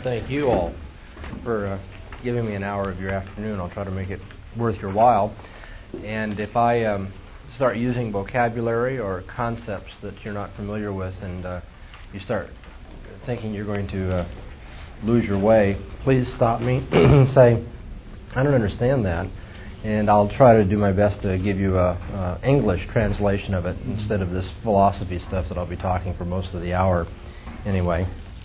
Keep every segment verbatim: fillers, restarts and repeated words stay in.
and thank you all for uh, giving me an hour of your afternoon. I'll try to make it worth your while. And if I um, start using vocabulary or concepts that you're not familiar with and uh, you start thinking you're going to uh, lose your way, please stop me and say, I don't understand that. And I'll try to do my best to give you a, a English translation of it instead of this philosophy stuff that I'll be talking for most of the hour anyway.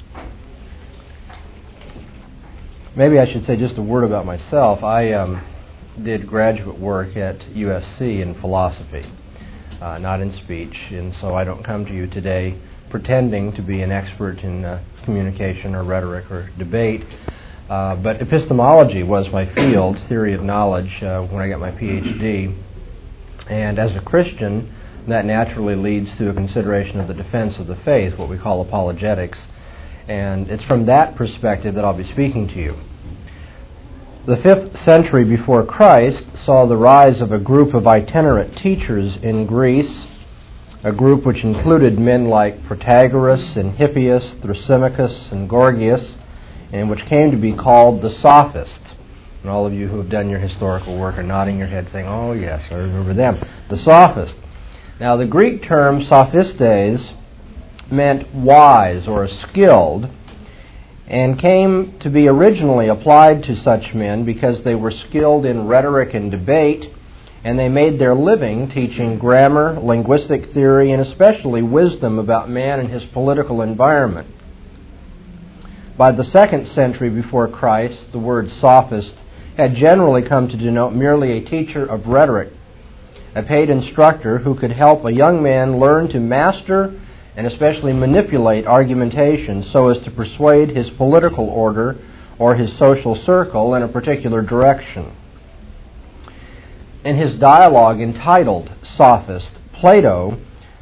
Maybe I should say just a word about myself. I um, did graduate work at U S C in philosophy, uh, not in speech, and so I don't come to you today pretending to be an expert in uh, communication or rhetoric or debate. Uh, but epistemology was my field, theory of knowledge, uh, when I got my P H D. And as a Christian, that naturally leads to a consideration of the defense of the faith, what we call apologetics. And it's from that perspective that I'll be speaking to you. The fifth century before Christ saw the rise of a group of itinerant teachers in Greece, a group which included men like Protagoras and Hippias, Thrasymachus and Gorgias, and which came to be called the Sophists. And all of you who have done your historical work are nodding your head saying, oh yes, I remember them. The Sophists. Now the Greek term sophistes meant wise or skilled, and came to be originally applied to such men because they were skilled in rhetoric and debate, and they made their living teaching grammar, linguistic theory, and especially wisdom about man and his political environment. By the second century before Christ, the word sophist had generally come to denote merely a teacher of rhetoric, a paid instructor who could help a young man learn to master and especially manipulate argumentation so as to persuade his political order or his social circle in a particular direction. In his dialogue entitled Sophist, Plato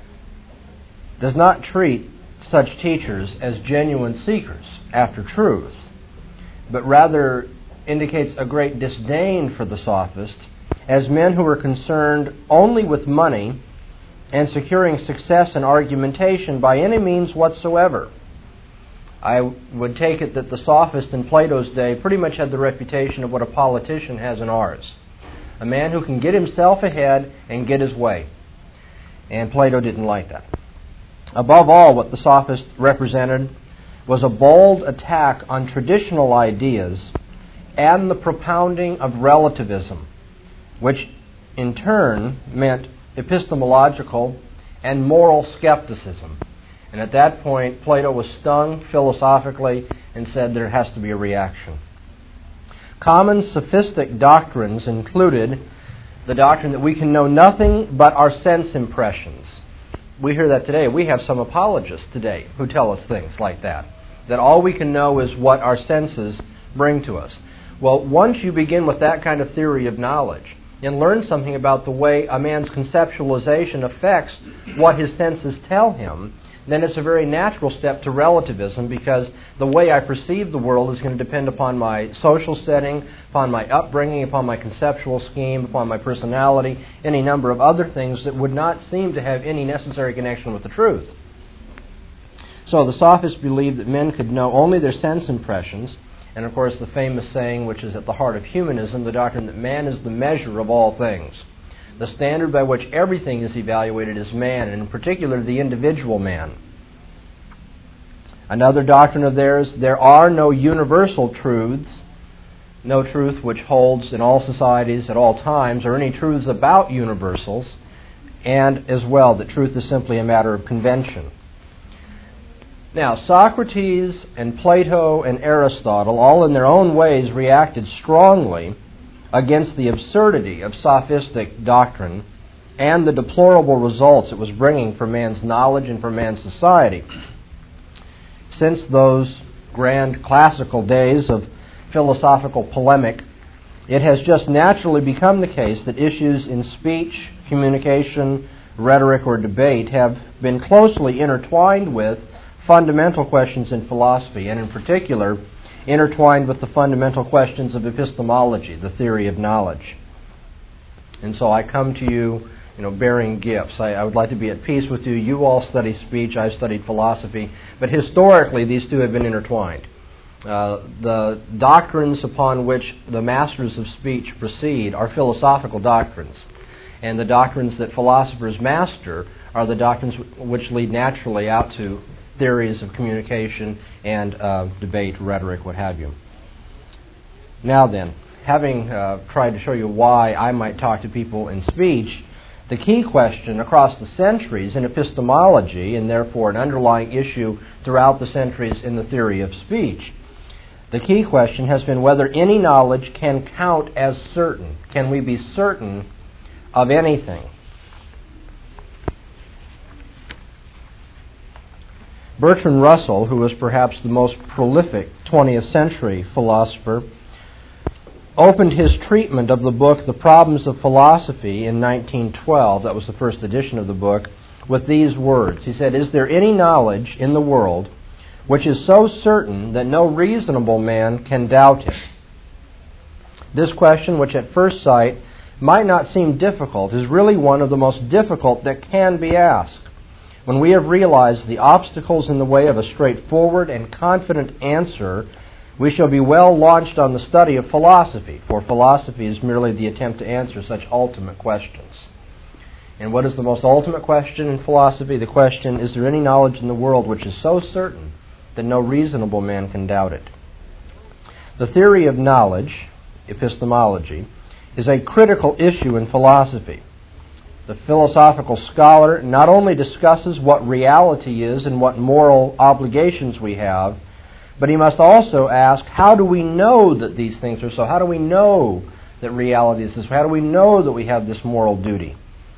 does not treat such teachers as genuine seekers after truth, but rather indicates a great disdain for the sophist as men who are concerned only with money and securing success in argumentation by any means whatsoever. I would take it that the sophist in Plato's day pretty much had the reputation of what a politician has in ours. A man who can get himself ahead and get his way. And Plato didn't like that. Above all, what the sophist represented was a bold attack on traditional ideas and the propounding of relativism, which in turn meant epistemological and moral skepticism. And at that point, Plato was stung philosophically and said there has to be a reaction. Common sophistic doctrines included the doctrine that we can know nothing but our sense impressions. We hear that today. We have some apologists today who tell us things like that, that all we can know is what our senses bring to us. Well, once you begin with that kind of theory of knowledge and learn something about the way a man's conceptualization affects what his senses tell him, then it's a very natural step to relativism, because the way I perceive the world is going to depend upon my social setting, upon my upbringing, upon my conceptual scheme, upon my personality, any number of other things that would not seem to have any necessary connection with the truth. So the sophists believed that men could know only their sense impressions, and of course the famous saying, which is at the heart of humanism, the doctrine that man is the measure of all things. The standard by which everything is evaluated is man, and in particular the individual man. Another doctrine of theirs, there are no universal truths, no truth which holds in all societies at all times, or any truths about universals, and as well that truth is simply a matter of convention. Now, Socrates and Plato and Aristotle, all in their own ways, reacted strongly against the absurdity of sophistic doctrine and the deplorable results it was bringing for man's knowledge and for man's society. Since those grand classical days of philosophical polemic, it has just naturally become the case that issues in speech, communication, rhetoric, or debate have been closely intertwined with fundamental questions in philosophy, and in particular, intertwined with the fundamental questions of epistemology, the theory of knowledge. And so I come to you, you know, bearing gifts. I, I would like to be at peace with you. You all study speech. I've studied philosophy. But historically, these two have been intertwined. Uh, the doctrines upon which the masters of speech proceed are philosophical doctrines. And the doctrines that philosophers master are the doctrines which lead naturally out to theories of communication and uh, debate, rhetoric, what have you. Now then, having uh, tried to show you why I might talk to people in speech, the key question across the centuries in epistemology, and therefore an underlying issue throughout the centuries in the theory of speech, the key question has been whether any knowledge can count as certain. Can we be certain of anything? Bertrand Russell, who was perhaps the most prolific twentieth century philosopher, opened his treatment of the book The Problems of Philosophy in nineteen twelve, that was the first edition of the book, with these words. He said, "Is there any knowledge in the world which is so certain that no reasonable man can doubt it?" This question, which at first sight might not seem difficult, is really one of the most difficult that can be asked. When we have realized the obstacles in the way of a straightforward and confident answer, we shall be well launched on the study of philosophy, for philosophy is merely the attempt to answer such ultimate questions. And what is the most ultimate question in philosophy? The question, is there any knowledge in the world which is so certain that no reasonable man can doubt it? The theory of knowledge, epistemology, is a critical issue in philosophy. The philosophical scholar not only discusses what reality is and what moral obligations we have, but he must also ask, how do we know that these things are so? How do we know that reality is this? How do we know that we have this moral duty?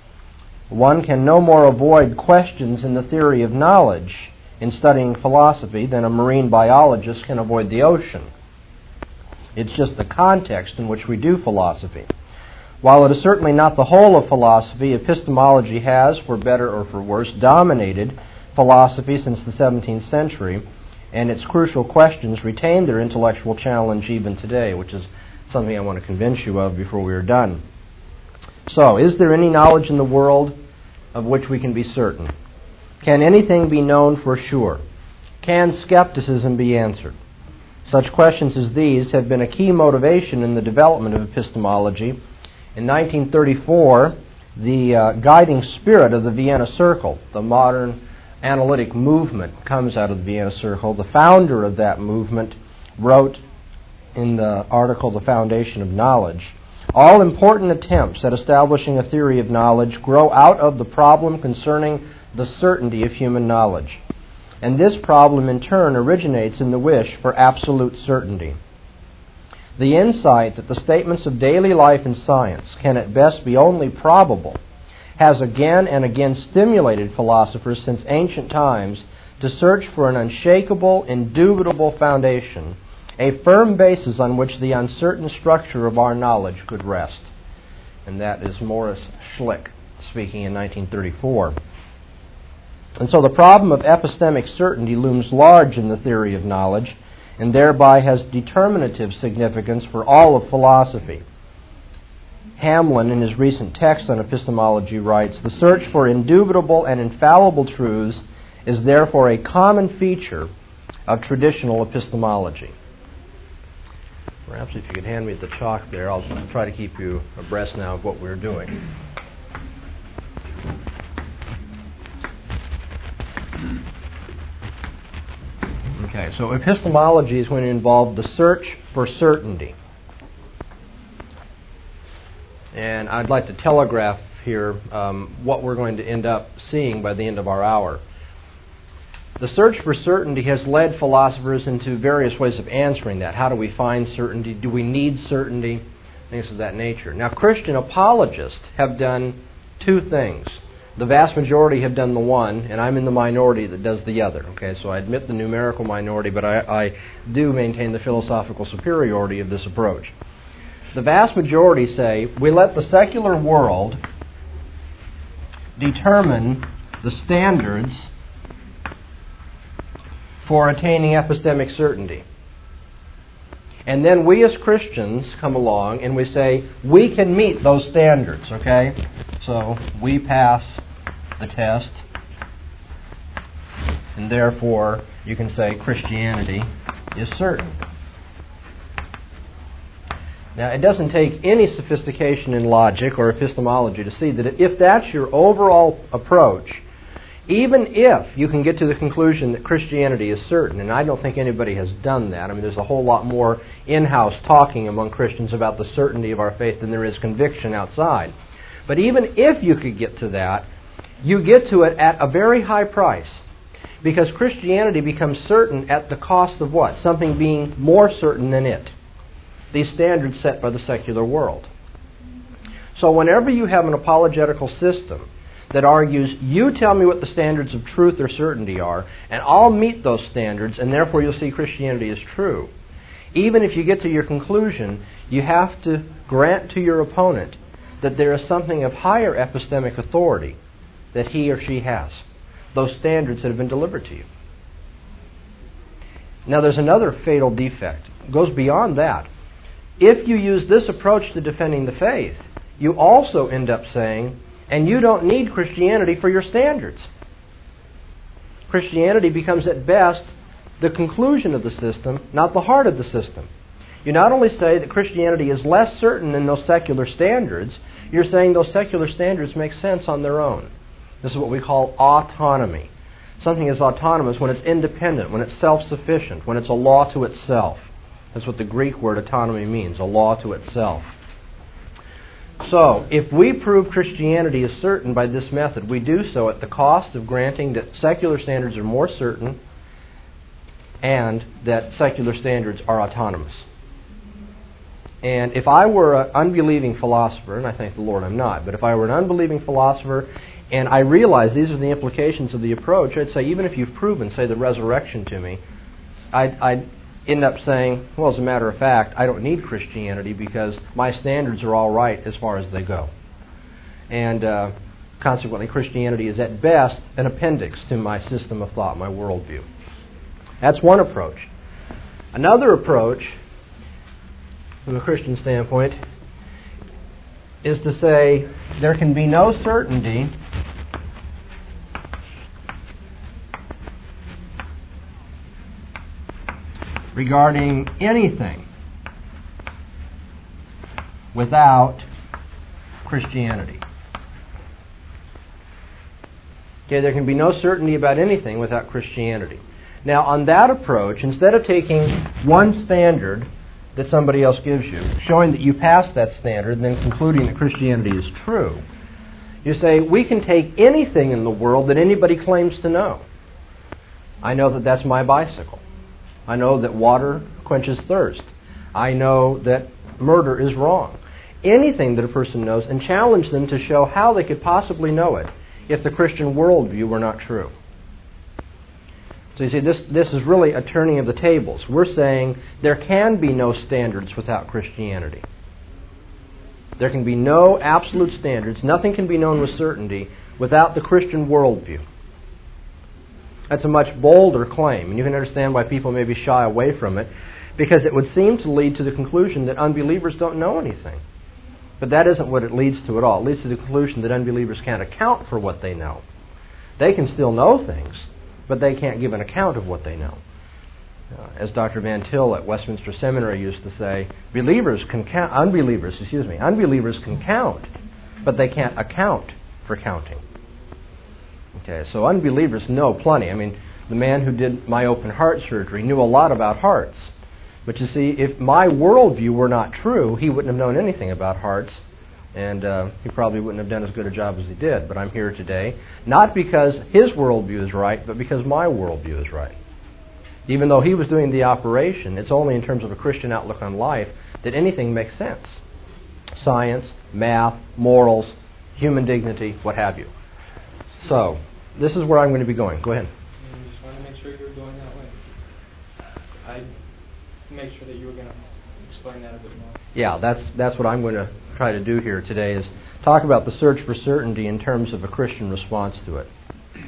One can no more avoid questions in the theory of knowledge in studying philosophy than a marine biologist can avoid the ocean. It's just the context in which we do philosophy. While it is certainly not the whole of philosophy, epistemology has, for better or for worse, dominated philosophy since the seventeenth century, and its crucial questions retain their intellectual challenge even today, which is something I want to convince you of before we are done. So, is there any knowledge in the world of which we can be certain? Can anything be known for sure? Can skepticism be answered? Such questions as these have been a key motivation in the development of epistemology. In nineteen thirty-four, the uh, guiding spirit of the Vienna Circle, the modern analytic movement, comes out of the Vienna Circle. The founder of that movement wrote in the article, The Foundation of Knowledge, "All important attempts at establishing a theory of knowledge grow out of the problem concerning the certainty of human knowledge. And this problem in turn originates in the wish for absolute certainty. The insight that the statements of daily life in science can at best be only probable has again and again stimulated philosophers since ancient times to search for an unshakable, indubitable foundation, a firm basis on which the uncertain structure of our knowledge could rest." And that is Morris Schlick speaking in nineteen thirty-four. And so the problem of epistemic certainty looms large in the theory of knowledge, and thereby has determinative significance for all of philosophy. Hamlin, in his recent text on epistemology, writes, "The search for indubitable and infallible truths is therefore a common feature of traditional epistemology." Perhaps if you could hand me the chalk there, I'll try to keep you abreast now of what we're doing. Okay, so epistemology is going to involve the search for certainty. And I'd like to telegraph here um, what we're going to end up seeing by the end of our hour. The search for certainty has led philosophers into various ways of answering that. How do we find certainty? Do we need certainty? Things of that nature. Now, Christian apologists have done two things. The vast majority have done the one, and I'm in the minority that does the other. Okay, so I admit the numerical minority, but I, I do maintain the philosophical superiority of this approach. The vast majority say, we let the secular world determine the standards for attaining epistemic certainty. And then we as Christians come along and we say, we can meet those standards, okay? So we pass the test, and therefore you can say Christianity is certain. Now, it doesn't take any sophistication in logic or epistemology to see that if that's your overall approach, even if you can get to the conclusion that Christianity is certain, and I don't think anybody has done that. I mean, there's a whole lot more in-house talking among Christians about the certainty of our faith than there is conviction outside. But even if you could get to that, you get to it at a very high price. Because Christianity becomes certain at the cost of what? Something being more certain than it. These standards set by the secular world. So whenever you have an apologetical system that argues, you tell me what the standards of truth or certainty are, and I'll meet those standards, and therefore you'll see Christianity is true. Even if you get to your conclusion, you have to grant to your opponent that there is something of higher epistemic authority that he or she has. Those standards that have been delivered to you. Now there's another fatal defect. It goes beyond that. If you use this approach to defending the faith, you also end up saying, and you don't need Christianity for your standards. Christianity becomes at best the conclusion of the system, not the heart of the system. You not only say that Christianity is less certain than those secular standards, you're saying those secular standards make sense on their own. This is what we call autonomy. Something is autonomous when it's independent, when it's self-sufficient, when it's a law to itself. That's what the Greek word autonomy means, a law to itself. So, if we prove Christianity is certain by this method, we do so at the cost of granting that secular standards are more certain and that secular standards are autonomous. And if I were an unbelieving philosopher, and I thank the Lord I'm not, but if I were an unbelieving philosopher and I realized these are the implications of the approach, I'd say, even if you've proven, say, the resurrection to me, I'd, I'd end up saying, well, as a matter of fact, I don't need Christianity because my standards are all right as far as they go. And uh, consequently, Christianity is at best an appendix to my system of thought, my worldview. That's one approach. Another approach, from a Christian standpoint, is to say there can be no certainty regarding anything without Christianity. Okay, there can be no certainty about anything without Christianity. Now, on that approach, instead of taking one standard that somebody else gives you, showing that you pass that standard, and then concluding that Christianity is true, you say, we can take anything in the world that anybody claims to know. I know that that's my bicycle. I know that water quenches thirst. I know that murder is wrong. Anything that a person knows, and challenge them to show how they could possibly know it if the Christian worldview were not true. So you see, this, this is really a turning of the tables. We're saying there can be no standards without Christianity. There can be no absolute standards. Nothing can be known with certainty without the Christian worldview. That's a much bolder claim, and you can understand why people maybe shy away from it, because it would seem to lead to the conclusion that unbelievers don't know anything. But that isn't what it leads to at all. It leads to the conclusion that unbelievers can't account for what they know. They can still know things, but they can't give an account of what they know. Uh, as Doctor Van Til at Westminster Seminary used to say, believers can count, unbelievers, excuse me, unbelievers can count, but they can't account for counting. Okay, so unbelievers know plenty. I mean, the man who did my open heart surgery knew a lot about hearts. But you see, if my worldview were not true, he wouldn't have known anything about hearts, and uh, he probably wouldn't have done as good a job as he did. But I'm here today, not because his worldview is right, but because my worldview is right. Even though he was doing the operation, it's only in terms of a Christian outlook on life that anything makes sense. Science, math, morals, human dignity, what have you. So, this is where I'm going to be going. Go ahead. I just want to make sure you're going that way. I make sure that you were going to explain that a bit more. Yeah, that's that's what I'm going to try to do here today, is talk about the search for certainty in terms of a Christian response to it.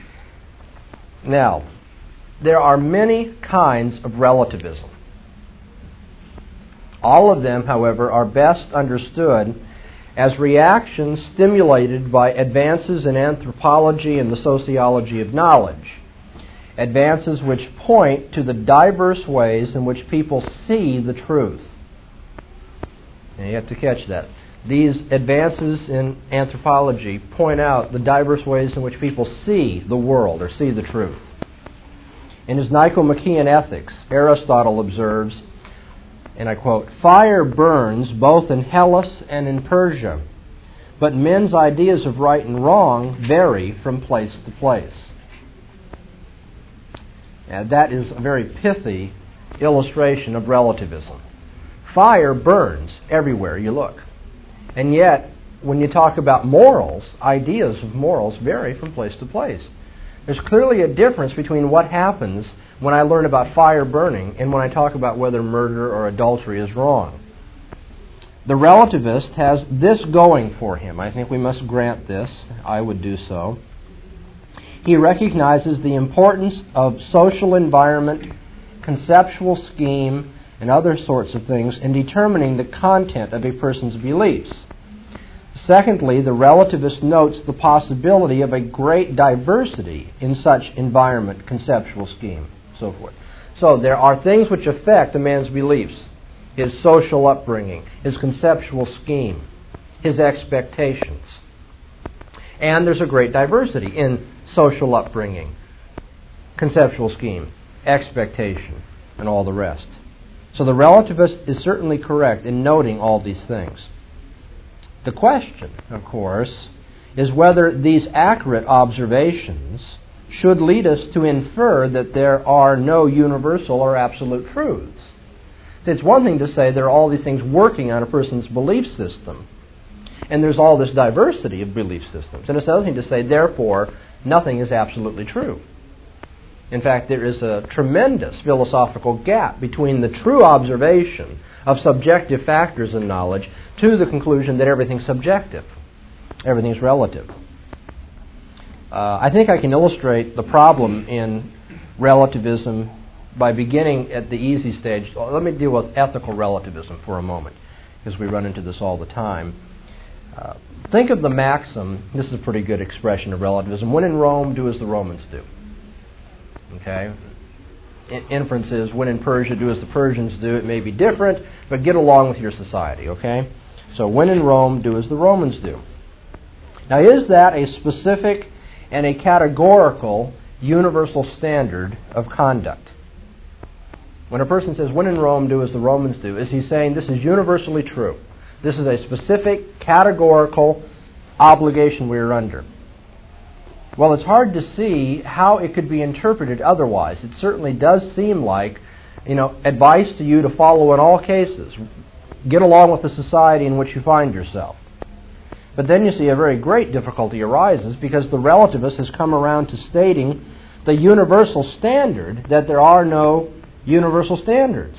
Now, there are many kinds of relativism. All of them, however, are best understood as reactions stimulated by advances in anthropology and the sociology of knowledge. advances which point to the diverse ways in which people see the truth. And you have to catch that. These advances in anthropology point out the diverse ways in which people see the world or see the truth. In his Nicomachean Ethics, Aristotle observes, and I quote, "Fire burns both in Hellas and in Persia, but men's ideas of right and wrong vary from place to place." And that is a very pithy illustration of relativism. Fire burns everywhere you look. And yet, when you talk about morals, ideas of morals vary from place to place. There's clearly a difference between what happens when I learn about fire burning and when I talk about whether murder or adultery is wrong. The relativist has this going for him. I think we must grant this. I would do so. He recognizes the importance of social environment, conceptual scheme, and other sorts of things in determining the content of a person's beliefs. Secondly, the relativist notes the possibility of a great diversity in such environment, conceptual scheme, so forth. So there are things which affect a man's beliefs, his social upbringing, his conceptual scheme, his expectations. And there's a great diversity in social upbringing, conceptual scheme, expectation, and all the rest. So the relativist is certainly correct in noting all these things. The question, of course, is whether these accurate observations should lead us to infer that there are no universal or absolute truths. It's one thing to say there are all these things working on a person's belief system, and there's all this diversity of belief systems. And it's another thing to say, therefore, nothing is absolutely true. In fact, there is a tremendous philosophical gap between the true observation of subjective factors in knowledge to the conclusion that everything's subjective, everything's relative. Uh, I think I can illustrate the problem in relativism by beginning at the easy stage. Well, let me deal with ethical relativism for a moment, because we run into this all the time. Uh, think of the maxim, this is a pretty good expression of relativism, when in Rome, do as the Romans do. Okay? In- inference is, when in Persia, do as the Persians do. It may be different, but get along with your society, okay? So when in Rome, do as the Romans do. Now, is that a specific and a categorical universal standard of conduct? When a person says, when in Rome, do as the Romans do, is he saying this is universally true? This is a specific, categorical obligation we are under. Well, it's hard to see how it could be interpreted otherwise. It certainly does seem like, you know, advice to you to follow in all cases. Get along with the society in which you find yourself. But then you see a very great difficulty arises because the relativist has come around to stating the universal standard that there are no universal standards.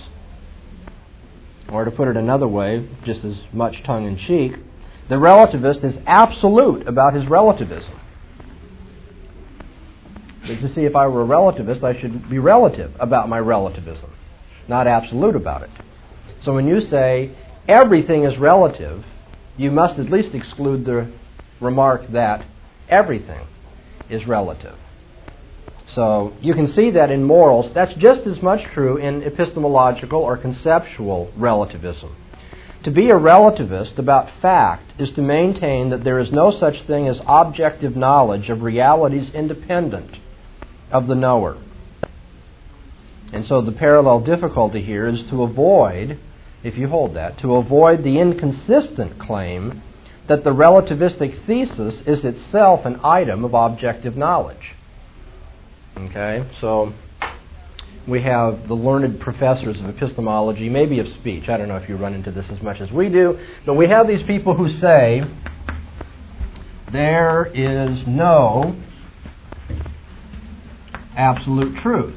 Or to put it another way, just as much tongue-in-cheek, the relativist is absolute about his relativism. But to see, if I were a relativist, I should be relative about my relativism, not absolute about it. So when you say everything is relative, you must at least exclude the remark that everything is relative. So you can see that in morals. That's just as much true in epistemological or conceptual relativism. To be a relativist about fact is to maintain that there is no such thing as objective knowledge of realities independent of the knower. And so the parallel difficulty here is to avoid, if you hold that, to avoid the inconsistent claim that the relativistic thesis is itself an item of objective knowledge. Okay, so we have the learned professors of epistemology, maybe of speech. I don't know if you run into this as much as we do, but we have these people who say there is no absolute truth.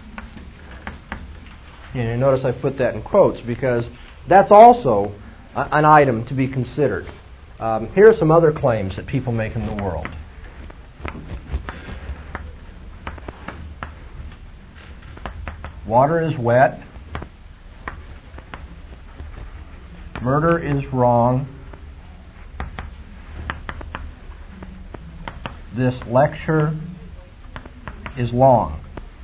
And you notice I put that in quotes because that's also a, an item to be considered. Um, here are some other claims that people make in the world. Water is wet. Murder is wrong. This lecture is long.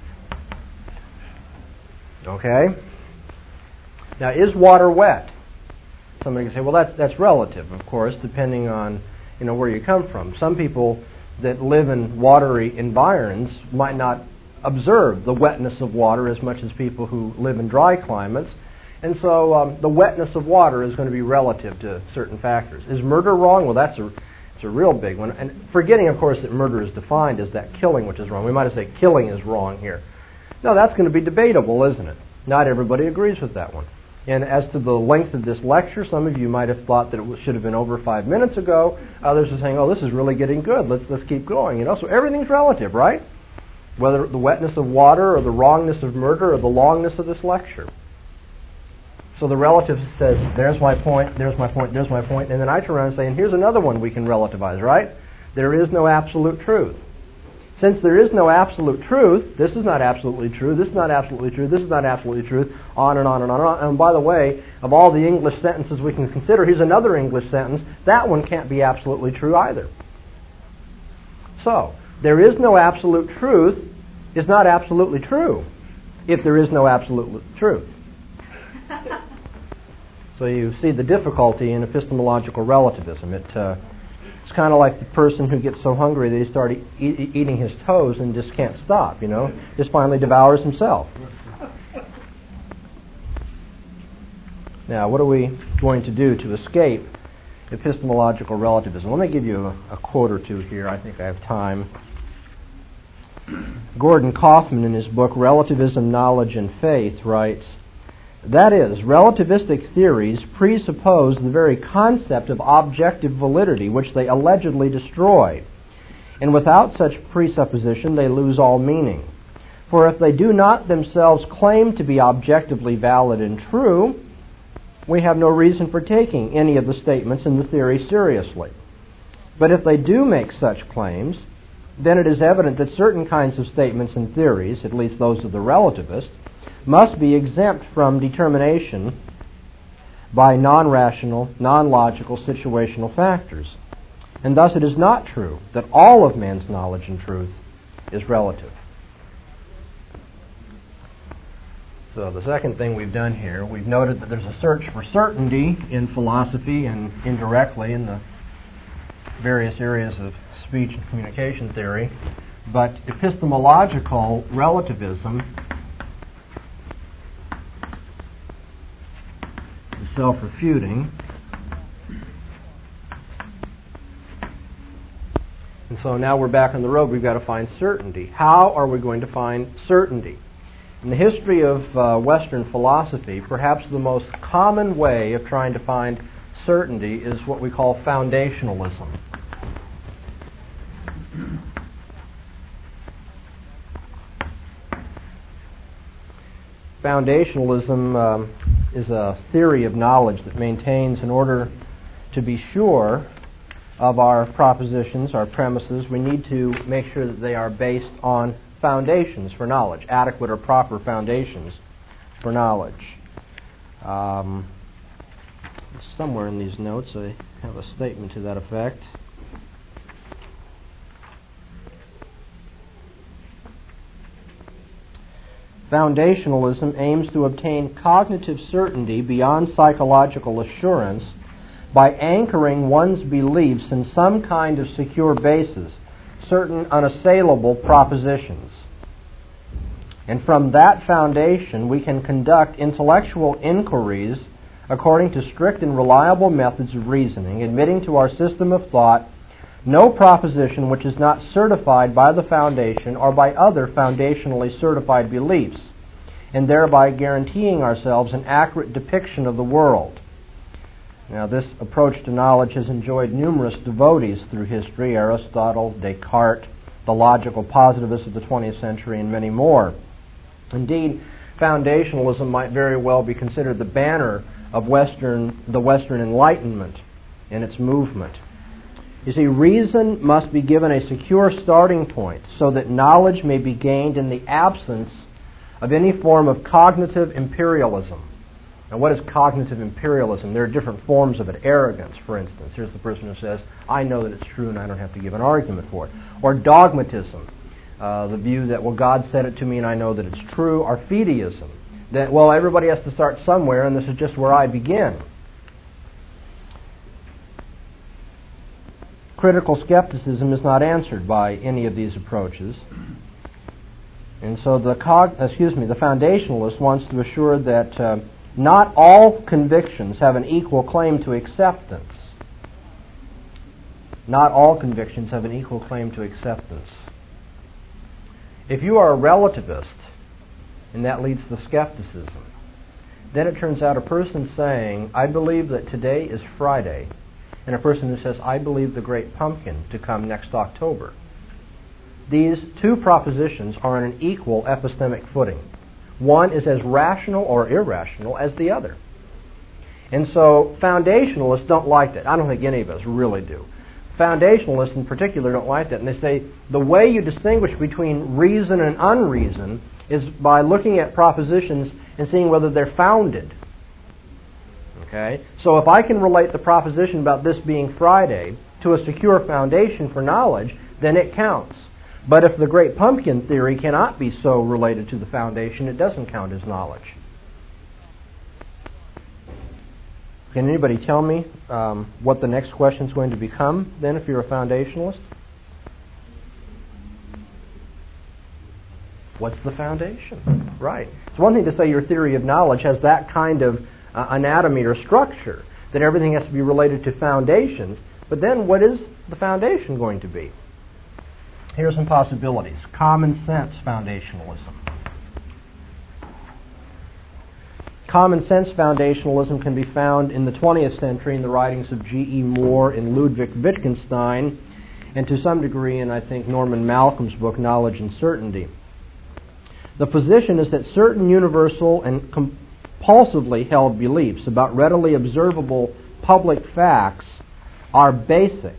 Okay? Now, is water wet? Somebody can say, well, that's that's relative, of course, depending on, you know, where you come from. Some people that live in watery environs might not observe the wetness of water as much as people who live in dry climates. And so um, the wetness of water is going to be relative to certain factors. Is murder wrong? Well, that's a, it's a real big one. And forgetting, of course, that murder is defined as that killing which is wrong. We might have said killing is wrong here. No, that's going to be debatable, isn't it? Not everybody agrees with that one. And as to the length of this lecture, some of you might have thought that it should have been over five minutes ago. Others are saying, oh, this is really getting good. Let's let's keep going. You know, so everything's relative, right? Whether the wetness of water or the wrongness of murder or the longness of this lecture. So the relative says, there's my point, there's my point, there's my point. And then I turn around and say, and here's another one we can relativize, right? There is no absolute truth. Since there is no absolute truth, this is not absolutely true, this is not absolutely true, this is not absolutely true, on and on and on and on. And by the way, of all the English sentences we can consider, here's another English sentence. That one can't be absolutely true either. So, there is no absolute truth is not absolutely true if there is no absolute truth. So you see the difficulty in epistemological relativism. It uh, It's kind of like the person who gets so hungry that he starts e- e- eating his toes and just can't stop, you know, just finally devours himself. Now, what are we going to do to escape epistemological relativism? Let me give you a, a quote or two here. I think I have time. Gordon Kaufman, in his book Relativism, Knowledge, and Faith, writes, that is, relativistic theories presuppose the very concept of objective validity, which they allegedly destroy. And without such presupposition, they lose all meaning. For if they do not themselves claim to be objectively valid and true, we have no reason for taking any of the statements in the theory seriously. But if they do make such claims, then it is evident that certain kinds of statements and theories, at least those of the relativist, must be exempt from determination by non-rational, non-logical situational factors. And thus it is not true that all of man's knowledge and truth is relative. So the second thing we've done here, we've noted that there's a search for certainty in philosophy and indirectly in the various areas of speech and communication theory, but epistemological relativism self-refuting. And so now we're back on the road. We've got to find certainty. How are we going to find certainty? In the history of uh, Western philosophy, perhaps the most common way of trying to find certainty is what we call foundationalism. Foundationalism um, is a theory of knowledge that maintains, in order to be sure of our propositions, our premises, we need to make sure that they are based on foundations for knowledge, adequate or proper foundations for knowledge. Um, somewhere in these notes I have a statement to that effect. Foundationalism aims to obtain cognitive certainty beyond psychological assurance by anchoring one's beliefs in some kind of secure basis, certain unassailable propositions. And from that foundation, we can conduct intellectual inquiries according to strict and reliable methods of reasoning, admitting to our system of thought no proposition which is not certified by the foundation or by other foundationally certified beliefs, and thereby guaranteeing ourselves an accurate depiction of the world. Now, this approach to knowledge has enjoyed numerous devotees through history: Aristotle, Descartes, the logical positivists of the twentieth century, and many more. Indeed, foundationalism might very well be considered the banner of Western, the Western Enlightenment and its movement. You see, reason must be given a secure starting point so that knowledge may be gained in the absence of any form of cognitive imperialism. Now, what is cognitive imperialism? There are different forms of it. Arrogance, for instance. Here's the person who says, I know that it's true and I don't have to give an argument for it. Or dogmatism, uh, the view that, well, God said it to me and I know that it's true. Or fideism, that, well, everybody has to start somewhere, and this is just where I begin. Critical skepticism is not answered by any of these approaches. And so the cog, excuse me, the foundationalist wants to assure that uh, not all convictions have an equal claim to acceptance. Not all convictions have an equal claim to acceptance. If you are a relativist, and that leads to skepticism, then it turns out a person saying, I believe that today is Friday, and a person who says, I believe the great pumpkin to come next October. These two propositions are on an equal epistemic footing. One is as rational or irrational as the other. And so foundationalists don't like that. I don't think any of us really do. Foundationalists in particular don't like that. And they say the way you distinguish between reason and unreason is by looking at propositions and seeing whether they're founded. Okay? So if I can relate the proposition about this being Friday to a secure foundation for knowledge, then it counts. But if the great pumpkin theory cannot be so related to the foundation, it doesn't count as knowledge. Can anybody tell me um, what the next question is going to become, then, if you're a foundationalist? What's the foundation? Right. It's one thing to say your theory of knowledge has that kind of uh, anatomy or structure, that everything has to be related to foundations, but then what is the foundation going to be? Here are some possibilities. Common sense foundationalism. Common sense foundationalism can be found in the twentieth century in the writings of G E Moore and Ludwig Wittgenstein, and to some degree in, I think, Norman Malcolm's book, Knowledge and Certainty. The position is that certain universal and compulsively held beliefs about readily observable public facts are basic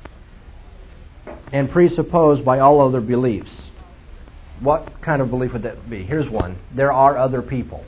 and presupposed by all other beliefs. What kind of belief would that be? Here's one. There are other people.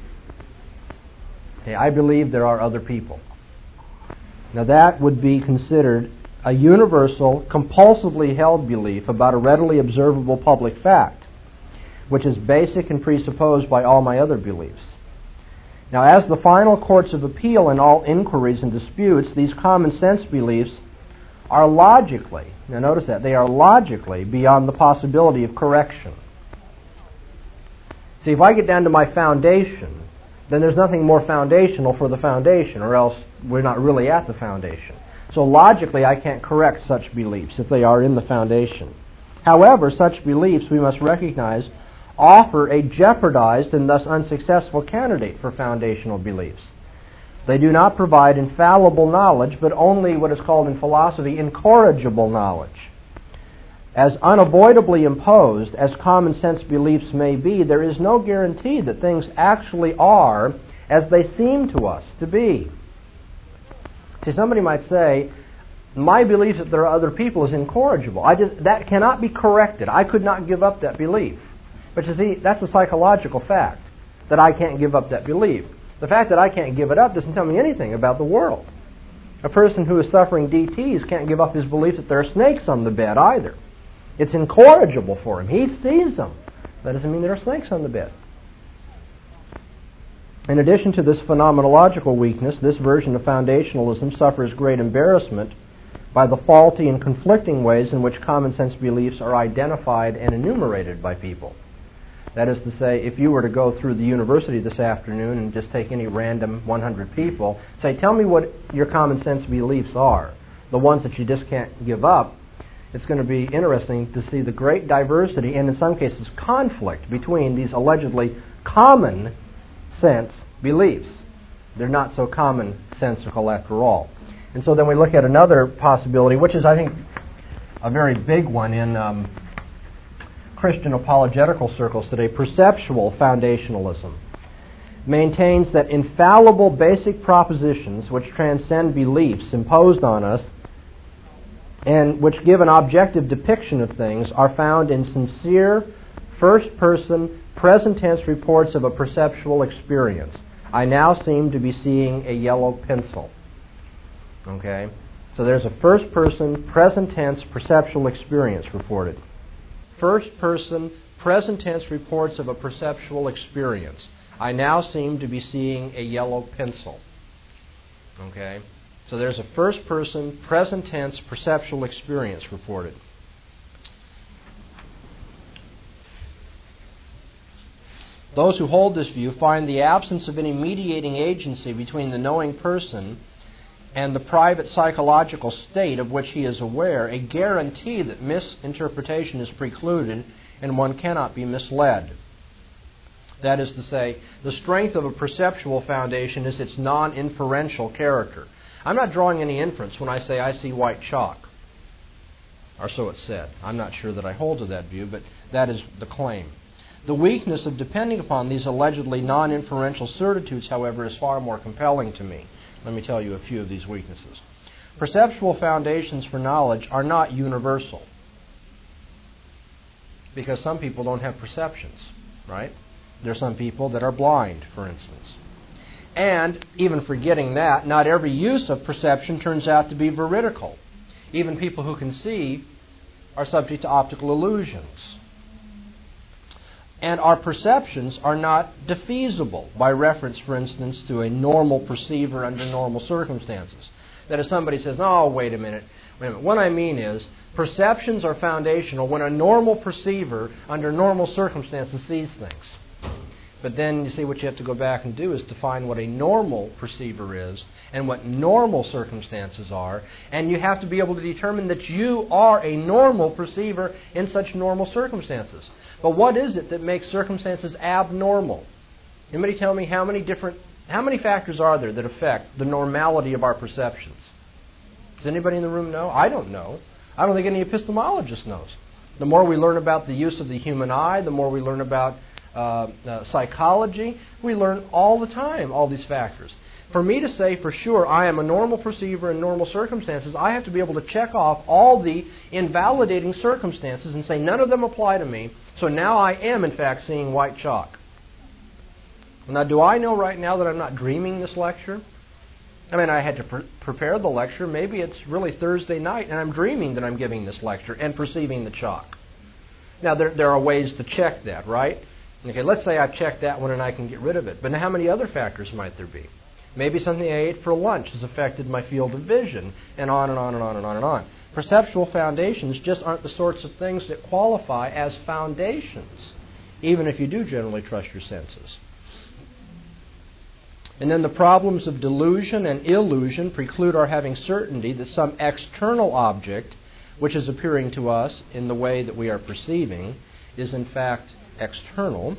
Okay, I believe there are other people. Now that would be considered a universal, compulsively held belief about a readily observable public fact, which is basic and presupposed by all my other beliefs. Now, as the final courts of appeal in all inquiries and disputes, these common sense beliefs are logically, now notice that, they are logically beyond the possibility of correction. See, if I get down to my foundation, then there's nothing more foundational for the foundation, or else we're not really at the foundation. So logically, I can't correct such beliefs if they are in the foundation. However, such beliefs, we must recognize, offer a jeopardized and thus unsuccessful candidate for foundational beliefs. They do not provide infallible knowledge, but only what is called in philosophy incorrigible knowledge. As unavoidably imposed as common sense beliefs may be, there is no guarantee that things actually are as they seem to us to be. See, somebody might say, my belief that there are other people is incorrigible. I just, that cannot be corrected. I could not give up that belief. But you see, that's a psychological fact, that I can't give up that belief. The fact that I can't give it up doesn't tell me anything about the world. A person who is suffering D Ts can't give up his belief that there are snakes on the bed either. It's incorrigible for him. He sees them. That doesn't mean there are snakes on the bed. In addition to this phenomenological weakness, this version of foundationalism suffers great embarrassment by the faulty and conflicting ways in which common sense beliefs are identified and enumerated by people. That is to say, if you were to go through the university this afternoon and just take any random one hundred people, say, tell me what your common sense beliefs are, the ones that you just can't give up, it's going to be interesting to see the great diversity and, in some cases, conflict between these allegedly common sense beliefs. They're not so commonsensical after all. And so then we look at another possibility, which is, I think, a very big one in um, Christian apologetical circles today. Perceptual foundationalism maintains that infallible basic propositions which transcend beliefs imposed on us and which give an objective depiction of things are found in sincere, first-person, present-tense reports of a perceptual experience. I now seem to be seeing a yellow pencil. Okay? So there's a first-person, present-tense perceptual experience reported. First-person, present-tense reports of a perceptual experience. I now seem to be seeing a yellow pencil. Okay? So there's a first person, present tense, perceptual experience reported. Those who hold this view find the absence of any mediating agency between the knowing person and the private psychological state of which he is aware a guarantee that misinterpretation is precluded and one cannot be misled. That is to say, the strength of a perceptual foundation is its non-inferential character. I'm not drawing any inference when I say I see white chalk, or so it's said. I'm not sure that I hold to that view, but that is the claim. The weakness of depending upon these allegedly non-inferential certitudes, however, is far more compelling to me. Let me tell you a few of these weaknesses. Perceptual foundations for knowledge are not universal, because some people don't have perceptions, right? There are some people that are blind, for instance. And, even forgetting that, not every use of perception turns out to be veridical. Even people who can see are subject to optical illusions. And our perceptions are not defeasible by reference, for instance, to a normal perceiver under normal circumstances. That if somebody says, oh, wait a minute, wait a minute. What I mean is, perceptions are foundational when a normal perceiver under normal circumstances sees things. But then, you see, what you have to go back and do is define what a normal perceiver is and what normal circumstances are. And you have to be able to determine that you are a normal perceiver in such normal circumstances. But what is it that makes circumstances abnormal? Anybody tell me how many different, how many factors are there that affect the normality of our perceptions? Does anybody in the room know? I don't know. I don't think any epistemologist knows. The more we learn about the use of the human eye, the more we learn about uh, uh, psychology, we learn all the time all these factors. For me to say for sure I am a normal perceiver in normal circumstances, I have to be able to check off all the invalidating circumstances and say none of them apply to me, so now I am in fact seeing white chalk. Now, do I know right now that I'm not dreaming this lecture? I mean, I had to pre- prepare the lecture. Maybe it's really Thursday night and I'm dreaming that I'm giving this lecture and perceiving the chalk. Now, there, there are ways to check that, right? Okay, let's say I've checked that one and I can get rid of it. But now how many other factors might there be? Maybe something I ate for lunch has affected my field of vision, and on and on and on and on and on. Perceptual foundations just aren't the sorts of things that qualify as foundations, even if you do generally trust your senses. And then the problems of delusion and illusion preclude our having certainty that some external object, which is appearing to us in the way that we are perceiving, is in fact external.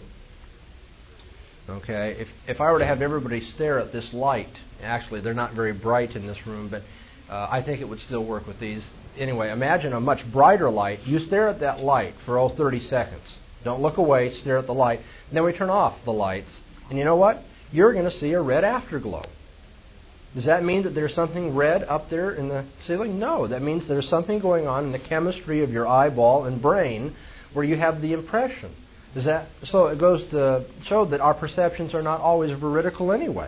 Okay, if if I were to have everybody stare at this light, actually they're not very bright in this room, but uh, I think it would still work with these. Anyway, imagine a much brighter light. You stare at that light for, oh, thirty seconds. Don't look away, stare at the light. And then we turn off the lights. And you know what? You're going to see a red afterglow. Does that mean that there's something red up there in the ceiling? No, that means there's something going on in the chemistry of your eyeball and brain where you have the impression. Does that, so it goes to show that our perceptions are not always veridical anyway.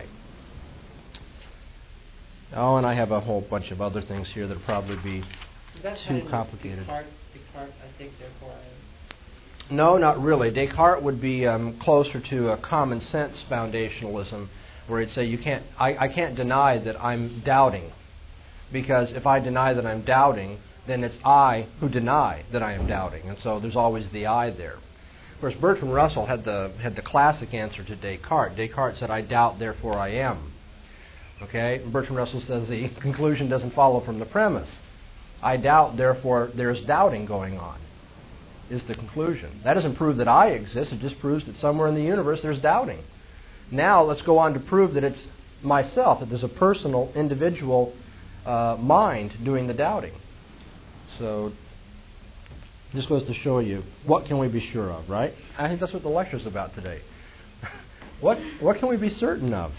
Oh, and I have a whole bunch of other things here that will probably be too complicated. Descartes, Descartes, I think, therefore, I... No, not really. Descartes would be um, closer to a common sense foundationalism, where he'd say you can't. I, I can't deny that I'm doubting, because if I deny that I'm doubting, then it's I who deny that I am doubting, and so there's always the I there. Of course, Bertrand Russell had the had the classic answer to Descartes. Descartes said, "I doubt, therefore I am." Okay, Bertrand Russell says the conclusion doesn't follow from the premise. I doubt, therefore there's doubting going on, is the conclusion. That doesn't prove that I exist. It just proves that somewhere in the universe there's doubting. Now let's go on to prove that it's myself, that there's a personal, individual uh, mind doing the doubting. So this goes to show you, what can we be sure of, right? I think that's what the lecture's about today. what what can we be certain of?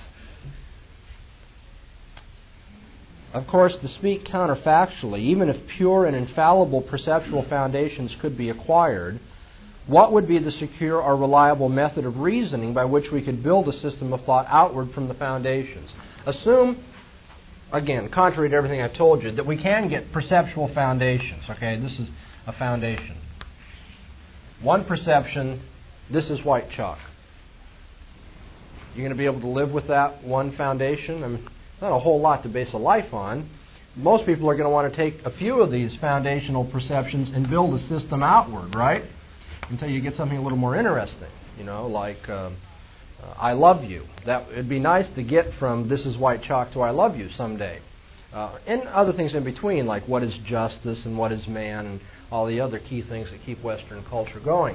Of course, to speak counterfactually, even if pure and infallible perceptual foundations could be acquired, what would be the secure or reliable method of reasoning by which we could build a system of thought outward from the foundations? Assume, again, contrary to everything I've told you, that we can get perceptual foundations. Okay, this is a foundation. One perception, this is white chalk. You're going to be able to live with that one foundation? I mean, not a whole lot to base a life on. Most people are going to want to take a few of these foundational perceptions and build a system outward, right? Until you get something a little more interesting, you know, like um, uh, I love you. That it'd be nice to get from this is white chalk to I love you someday. Uh, and other things in between, like what is justice and what is man and all the other key things that keep Western culture going.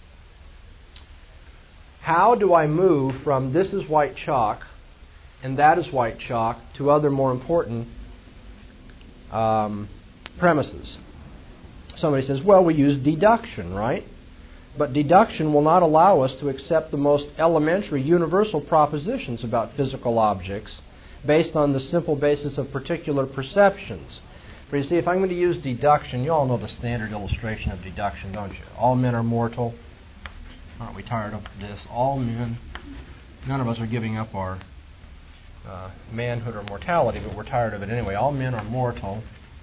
How do I move from this is white chalk and that is white chalk to other more important um, premises? Somebody says, well, we use deduction, right? But deduction will not allow us to accept the most elementary universal propositions about physical objects based on the simple basis of particular perceptions. For you see, if I'm going to use deduction, you all know the standard illustration of deduction, don't you? All men are mortal. Aren't we tired of this? All men. None of us are giving up our uh, manhood or mortality, but we're tired of it anyway. All men are mortal.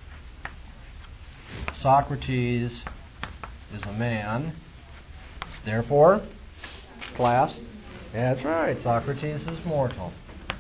Socrates is a man. Therefore, class, that's right, Socrates is mortal.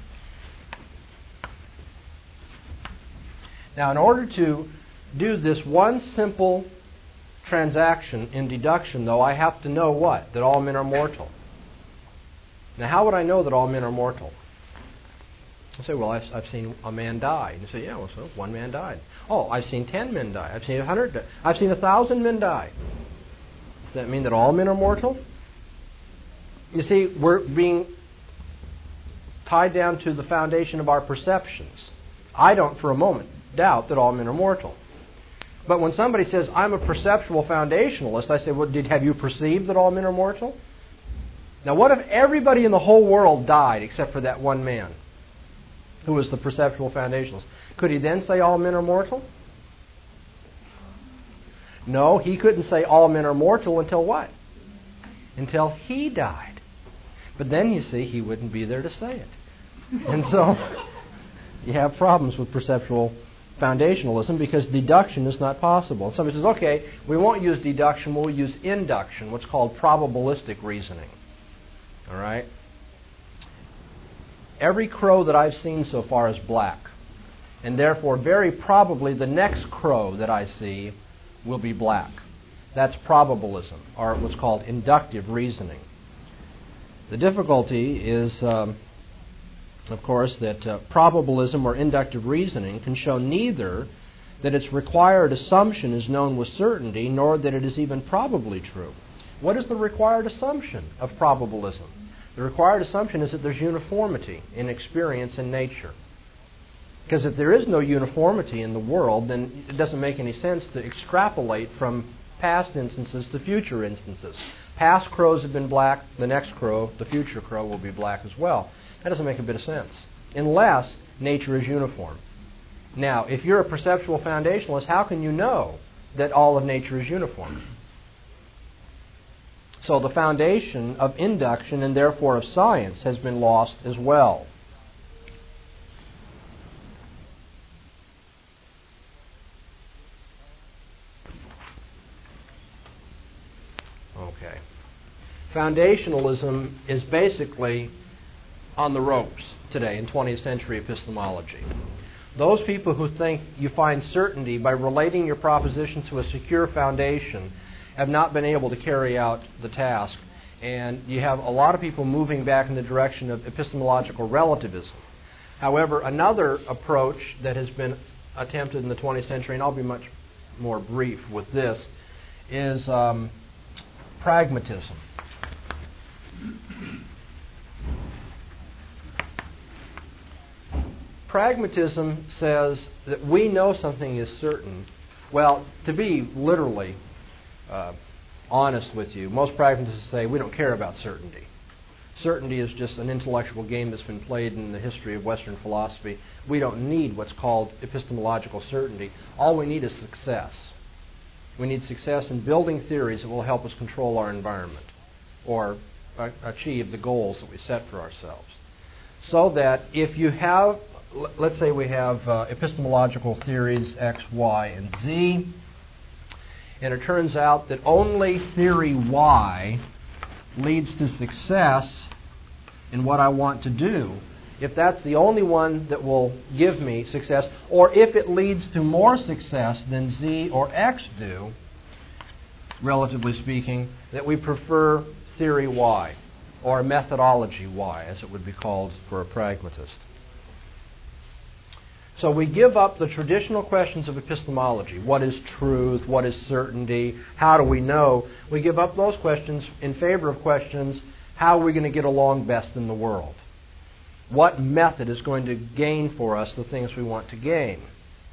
Now, in order to do this one simple transaction in deduction, though, I have to know what? That all men are mortal. Now, how would I know that all men are mortal? I say, well, I've, I've seen a man die. And you say, yeah, well, so one man died. Oh, I've seen ten men die. I've seen a hundred die. I've seen a thousand men die. Does that mean that all men are mortal? You see, we're being tied down to the foundation of our perceptions. I don't, for a moment, doubt that all men are mortal. But when somebody says, I'm a perceptual foundationalist, I say, well, did have you perceived that all men are mortal? Now, what if everybody in the whole world died except for that one man who was the perceptual foundationalist? Could he then say all men are mortal? No, he couldn't say all men are mortal until what? Until he died. But then, you see, he wouldn't be there to say it. And so you have problems with perceptual foundationalism because deduction is not possible. And somebody says, okay, we won't use deduction, we'll use induction, what's called probabilistic reasoning. All right? Every crow that I've seen so far is black. And therefore, very probably the next crow that I see will be black. That's probabilism, or what's called inductive reasoning. The difficulty is, um, of course, that uh, probabilism or inductive reasoning can show neither that its required assumption is known with certainty, nor that it is even probably true. What is the required assumption of probabilism? The required assumption is that there's uniformity in experience and nature. Because if there is no uniformity in the world, then it doesn't make any sense to extrapolate from past instances to future instances. Past crows have been black, the next crow, the future crow, will be black as well. That doesn't make a bit of sense, unless nature is uniform. Now, if you're a perceptual foundationalist, how can you know that all of nature is uniform? So the foundation of induction and therefore of science has been lost as well. Okay. Foundationalism is basically on the ropes today in twentieth century epistemology. Those people who think you find certainty by relating your proposition to a secure foundation have not been able to carry out the task. And you have a lot of people moving back in the direction of epistemological relativism. However, another approach that has been attempted in the twentieth century, and I'll be much more brief with this, is um, pragmatism. Pragmatism says that we know something is certain. Well, to be literally uh, honest with you, most pragmatists say we don't care about certainty. Certainty is just an intellectual game that's been played in the history of Western philosophy. We don't need what's called epistemological certainty. All we need is success. We need success in building theories that will help us control our environment or uh, achieve the goals that we set for ourselves. So that if you have, let's say we have uh, epistemological theories X, Y, and Z, and it turns out that only theory Y leads to success in what I want to do, if that's the only one that will give me success, or if it leads to more success than Z or X do, relatively speaking, that we prefer theory Y, or methodology Y, as it would be called for a pragmatist. So we give up the traditional questions of epistemology. What is truth? What is certainty? How do we know? We give up those questions in favor of questions, how are we going to get along best in the world? What method is going to gain for us the things we want to gain?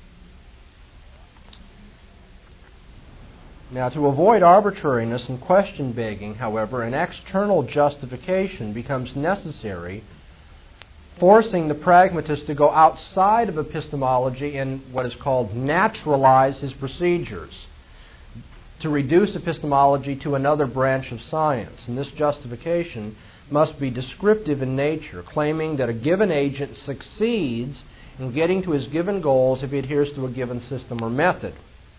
Now, to avoid arbitrariness and question begging, however, an external justification becomes necessary, forcing the pragmatist to go outside of epistemology and what is called naturalize his procedures, to reduce epistemology to another branch of science. And this justification must be descriptive in nature, claiming that a given agent succeeds in getting to his given goals if he adheres to a given system or method.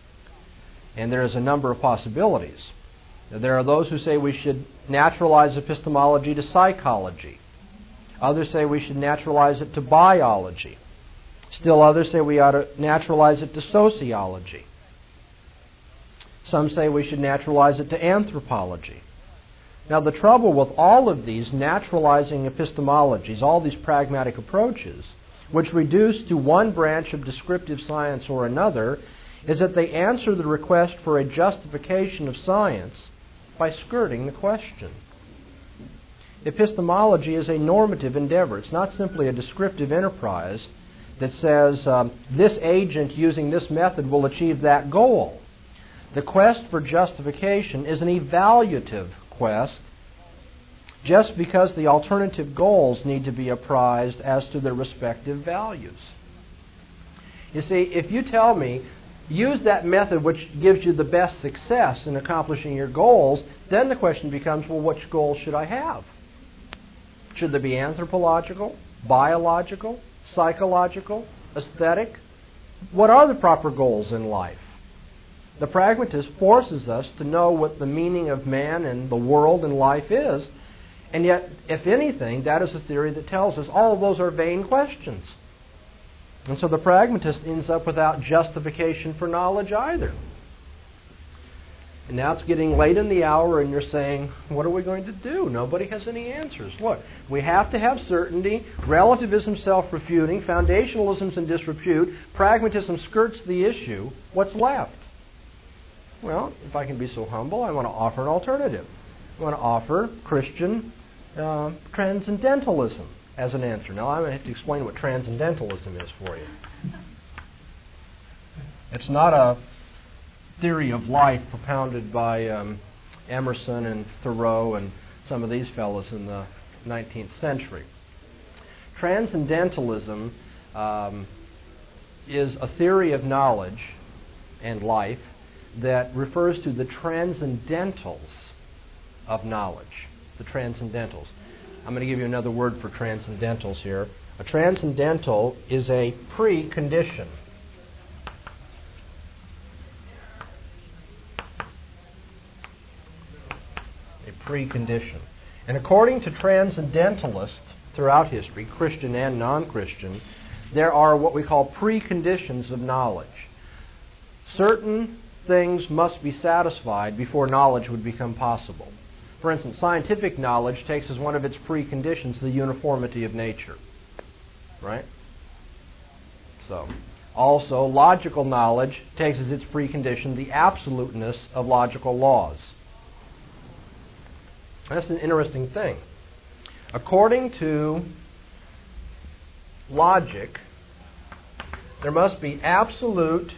And there is a number of possibilities. There are those who say we should naturalize epistemology to psychology. Others say we should naturalize it to biology. Still others say we ought to naturalize it to sociology. Some say we should naturalize it to anthropology. Now, the trouble with all of these naturalizing epistemologies, all these pragmatic approaches, which reduce to one branch of descriptive science or another, is that they answer the request for a justification of science by skirting the question. Epistemology is a normative endeavor. It's not simply a descriptive enterprise that says um, this agent using this method will achieve that goal. The quest for justification is an evaluative quest, just because the alternative goals need to be apprised as to their respective values. You see, if you tell me, use that method which gives you the best success in accomplishing your goals, then the question becomes, well, which goals should I have? Should they be anthropological, biological, psychological, aesthetic? What are the proper goals in life? The pragmatist forces us to know what the meaning of man and the world and life is, and yet, if anything, that is a theory that tells us all of those are vain questions. And so the pragmatist ends up without justification for knowledge either. And now it's getting late in the hour and you're saying, what are we going to do? Nobody has any answers. Look, we have to have certainty, relativism self-refuting, foundationalism's in disrepute, pragmatism skirts the issue. What's left? Well, if I can be so humble, I want to offer an alternative. I want to offer Christian uh, transcendentalism as an answer. Now, I'm going to have to explain what transcendentalism is for you. It's not a theory of life propounded by um, Emerson and Thoreau and some of these fellows in the nineteenth century. Transcendentalism um, is a theory of knowledge and life that refers to the transcendentals of knowledge. The transcendentals. I'm going to give you another word for transcendentals here. A transcendental is a precondition. A precondition. And according to transcendentalists throughout history, Christian and non-Christian, there are what we call preconditions of knowledge. Certain things must be satisfied before knowledge would become possible. For instance, scientific knowledge takes as one of its preconditions the uniformity of nature. Right? So, also, logical knowledge takes as its precondition the absoluteness of logical laws. That's an interesting thing. According to logic, there must be absolute,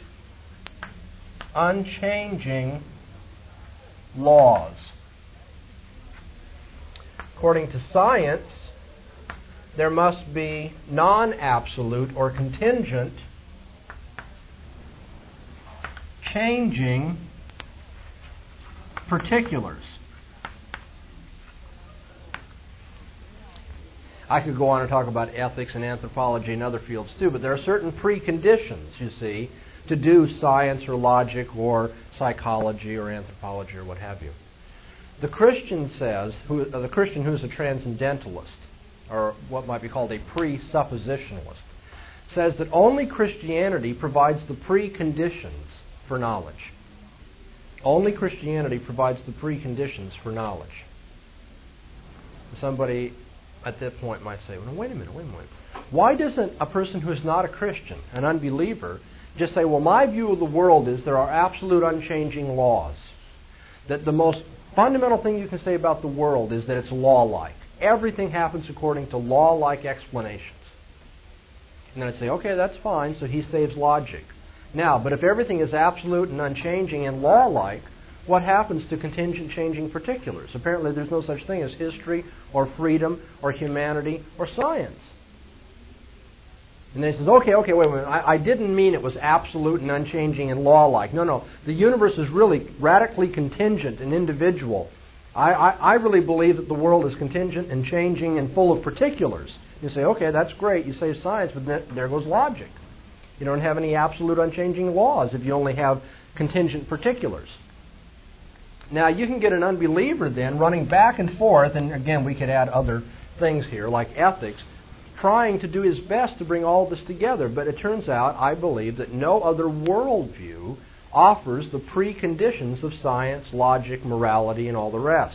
unchanging laws. According to science, there must be non-absolute or contingent, changing particulars. I could go on and talk about ethics and anthropology and other fields too, but there are certain preconditions, you see, to do science or logic or psychology or anthropology or what have you. The Christian says, who, uh, the Christian who's a transcendentalist, or what might be called a presuppositionalist, says that only Christianity provides the preconditions for knowledge. Only Christianity provides the preconditions for knowledge. Somebody at that point might say, well, wait a minute, wait a minute. Why doesn't a person who is not a Christian, an unbeliever, just say, well, my view of the world is there are absolute unchanging laws. That the most fundamental thing you can say about the world is that it's law-like. Everything happens according to law-like explanations. And then I'd say, okay, that's fine, so he saves logic. Now, but if everything is absolute and unchanging and law-like, what happens to contingent changing particulars? Apparently there's no such thing as history or freedom or humanity or science. And then he says, okay, okay, wait a minute, I, I didn't mean it was absolute and unchanging and law-like. No, no, the universe is really radically contingent and individual. I, I, I really believe that the world is contingent and changing and full of particulars. You say, okay, that's great, you say science, but then, there goes logic. You don't have any absolute unchanging laws if you only have contingent particulars. Now, you can get an unbeliever then running back and forth, and again, we could add other things here, like ethics, trying to do his best to bring all this together. But it turns out, I believe, that no other worldview offers the preconditions of science, logic, morality, and all the rest.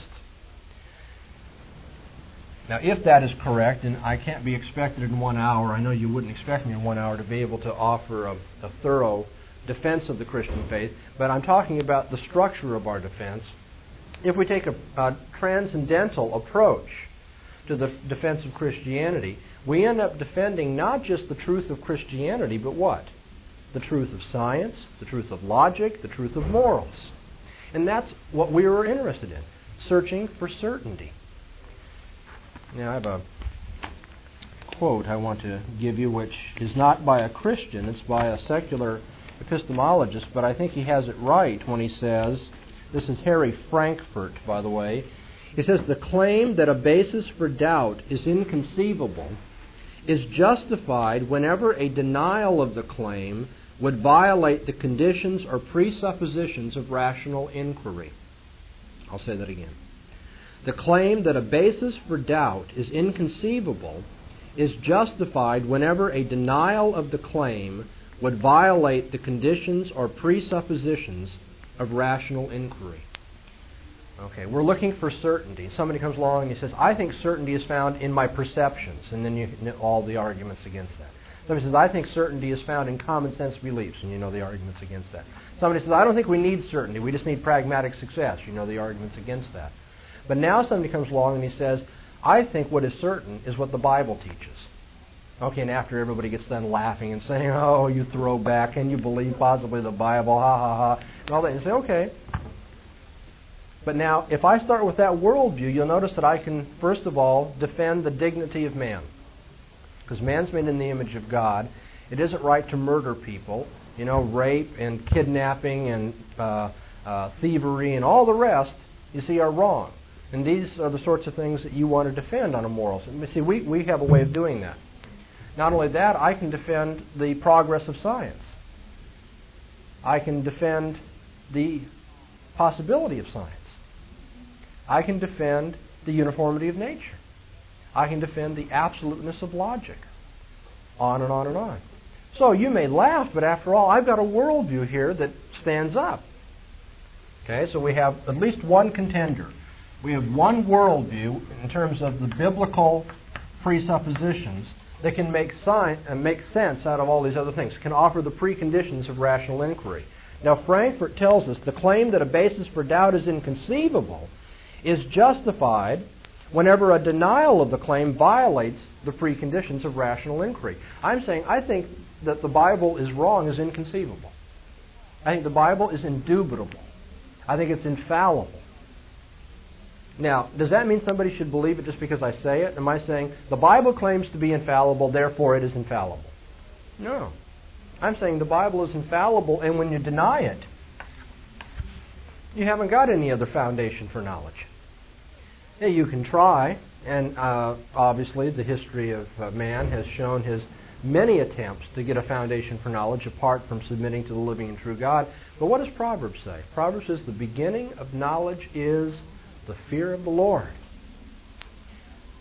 Now, if that is correct, and I can't be expected in one hour, I know you wouldn't expect me in one hour to be able to offer a, a thorough defense of the Christian faith, but I'm talking about the structure of our defense. If we take a, a transcendental approach to the defense of Christianity, we end up defending not just the truth of Christianity, but what? The truth of science, the truth of logic, the truth of morals. And that's what we were interested in, searching for certainty. Now, I have a quote I want to give you, which is not by a Christian, it's by a secular epistemologist, but I think he has it right when he says, this is Harry Frankfurt, by the way, he says, the claim that a basis for doubt is inconceivable is justified whenever a denial of the claim would violate the conditions or presuppositions of rational inquiry. I'll say that again. The claim that a basis for doubt is inconceivable is justified whenever a denial of the claim would violate the conditions or presuppositions of rational inquiry. Okay, we're looking for certainty. Somebody comes along and he says, I think certainty is found in my perceptions, and then you know all the arguments against that. Somebody says, I think certainty is found in common sense beliefs, and you know the arguments against that. Somebody says, I don't think we need certainty, we just need pragmatic success. You know the arguments against that. But now somebody comes along and he says, I think what is certain is what the Bible teaches. Okay, and after everybody gets done laughing and saying, oh, you throw back, and you believe possibly the Bible, ha ha ha, and all that, you say, okay. But now, if I start with that worldview, you'll notice that I can, first of all, defend the dignity of man. Because man's made in the image of God. It isn't right to murder people. You know, rape and kidnapping and uh, uh, thievery and all the rest, you see, are wrong. And these are the sorts of things that you want to defend on a moral sense. See, we, we have a way of doing that. Not only that, I can defend the progress of science. I can defend the possibility of science. I can defend the uniformity of nature. I can defend the absoluteness of logic. On and on and on. So you may laugh, but after all, I've got a worldview here that stands up. Okay, so we have at least one contender. We have one worldview in terms of the biblical presuppositions that can make science and make sense out of all these other things, can offer the preconditions of rational inquiry. Now, Frankfurt tells us the claim that a basis for doubt is inconceivable is justified whenever a denial of the claim violates the preconditions of rational inquiry. I'm saying I think that the Bible is wrong is inconceivable. I think the Bible is indubitable. I think it's infallible. Now, does that mean somebody should believe it just because I say it? Am I saying the Bible claims to be infallible, therefore it is infallible? No. I'm saying the Bible is infallible, and when you deny it, you haven't got any other foundation for knowledge. Yeah, you can try, and uh, obviously the history of uh, man has shown his many attempts to get a foundation for knowledge apart from submitting to the living and true God. But what does Proverbs say? Proverbs says the beginning of knowledge is the fear of the Lord.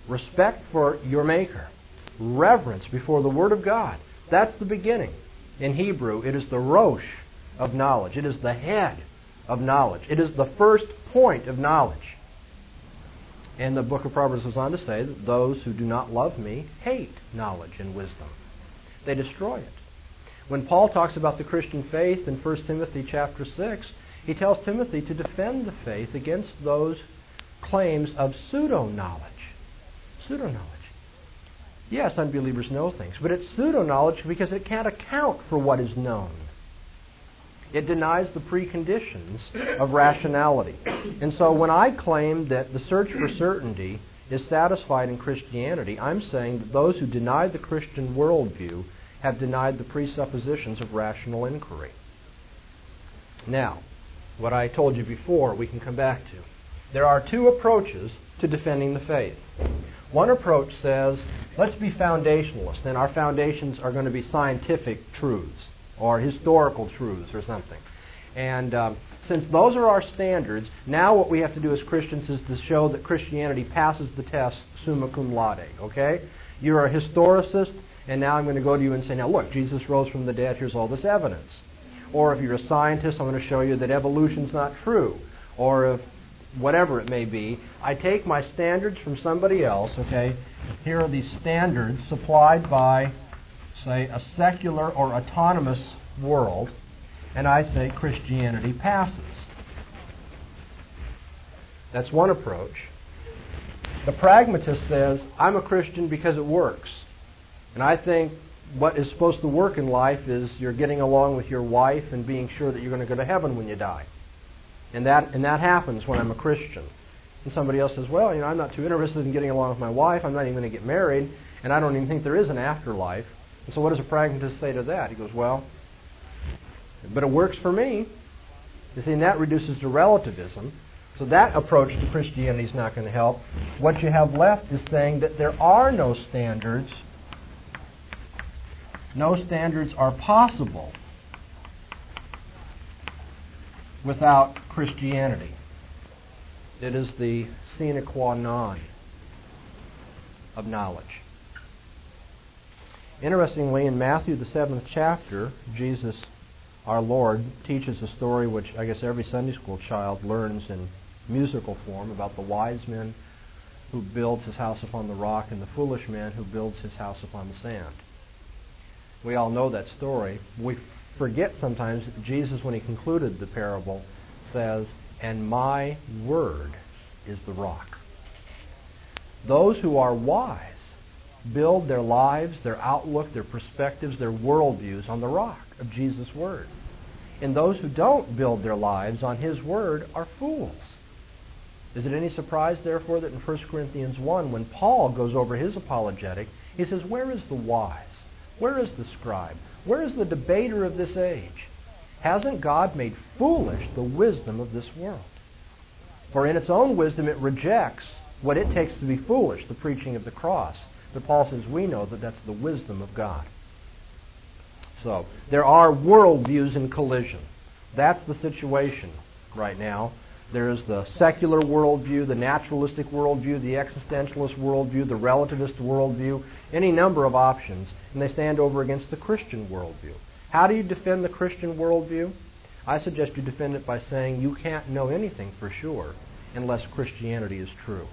respect for your Maker, reverence before the Word of God. That's the beginning. In Hebrew, it is the rosh of knowledge. It is the head of knowledge. It is the first point of knowledge. And the book of Proverbs goes on to say that those who do not love me hate knowledge and wisdom. They destroy it. When Paul talks about the Christian faith in First Timothy chapter six, he tells Timothy to defend the faith against those claims of pseudo-knowledge. Pseudo-knowledge. Yes, unbelievers know things, but it's pseudo-knowledge because it can't account for what is known. It denies the preconditions of rationality. And so when I claim that the search for certainty is satisfied in Christianity, I'm saying that those who deny the Christian worldview have denied the presuppositions of rational inquiry. Now, what I told you before, we can come back to. There are two approaches to defending the faith. One approach says, let's be foundationalists, and our foundations are going to be scientific truths or historical truths or something. And um, since those are our standards, now what we have to do as Christians is to show that Christianity passes the test summa cum laude, okay? You're a historicist, and now I'm going to go to you and say, now look, Jesus rose from the dead, here's all this evidence. Or if you're a scientist, I'm going to show you that evolution's not true. Or if whatever it may be, I take my standards from somebody else, okay? Here are these standards supplied by, say, a secular or autonomous world, and I say Christianity passes. That's one approach. The pragmatist says, I'm a Christian because it works. And I think what is supposed to work in life is you're getting along with your wife and being sure that you're going to go to heaven when you die. And that and that happens when I'm a Christian. And somebody else says, well, you know, I'm not too interested in getting along with my wife. I'm not even going to get married. And I don't even think there is an afterlife. And so what does a pragmatist say to that? He goes, well, but it works for me. You see, and that reduces to relativism. So that approach to Christianity is not going to help. What you have left is saying that there are no standards. No standards are possible without Christianity. It is the sine qua non of knowledge. Interestingly, in Matthew, the seventh chapter, Jesus, our Lord, teaches a story which I guess every Sunday school child learns in musical form about the wise man who builds his house upon the rock and the foolish man who builds his house upon the sand. We all know that story. We forget sometimes that Jesus, when he concluded the parable, says, and my word is the rock. Those who are wise build their lives, their outlook, their perspectives, their worldviews on the rock of Jesus' word. And those who don't build their lives on his word are fools. Is it any surprise, therefore, that in First Corinthians one, when Paul goes over his apologetic, he says, where is the wise? Where is the scribe? Where is the debater of this age? Hasn't God made foolish the wisdom of this world? For in its own wisdom it rejects what it takes to be foolish, the preaching of the cross. But Paul says we know that that's the wisdom of God. So, there are worldviews in collision. That's the situation right now. There's the secular worldview, the naturalistic worldview, the existentialist worldview, the relativist worldview, any number of options, and they stand over against the Christian worldview. How do you defend the Christian worldview? I suggest you defend it by saying you can't know anything for sure unless Christianity is true.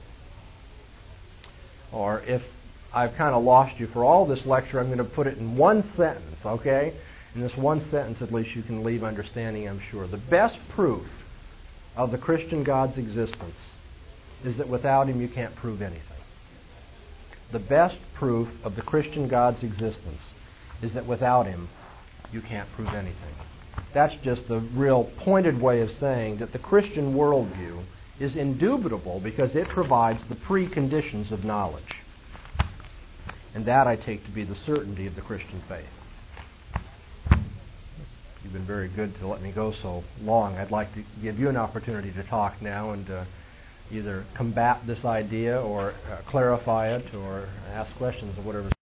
Or if I've kind of lost you for all this lecture, I'm going to put it in one sentence, okay? In this one sentence, at least, you can leave understanding, I'm sure. The best proof of the Christian God's existence is that without him you can't prove anything. The best proof of the Christian God's existence is that without him you can't prove anything. That's just the real pointed way of saying that the Christian worldview is indubitable because it provides the preconditions of knowledge. And that I take to be the certainty of the Christian faith. You've been very good to let me go so long. I'd like to give you an opportunity to talk now and uh, either combat this idea or uh, clarify it or ask questions or whatever.